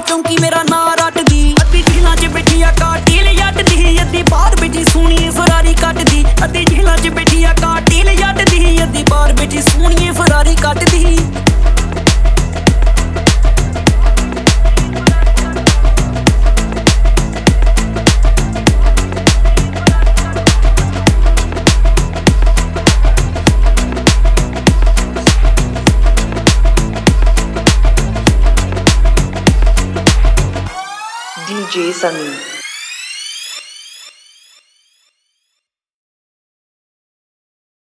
ਚੌਂਕੀ ਮੇਰਾ ਨਾਂ ਰੱਟਦੀ। ਅੱਧੀ ਜੇਲਾਂ 'ਚ ਬੈਠੀ ਆ ਕਾਟਿਲ ਜੱਟ ਦੀ, ਅੱਧੀ ਬਾਹਰ ਬੈਠੀ ਸੋਹਣੀ ਫਰਾਰੀ ਕੱਟਦੀ। ਅੱਧੀ ਜੇਲਾਂ 'ਚ ਬੈਠੀ ਆ ਕਾਟਿਲ ਜੱਟ ਦੀ, ਅੱਧੀ ਬਾਹਰ ਬੈਠੀ ਸੋਹਣੀ ਫਰਾਰੀ ਕੱਟਦੀ। DJ Sunny.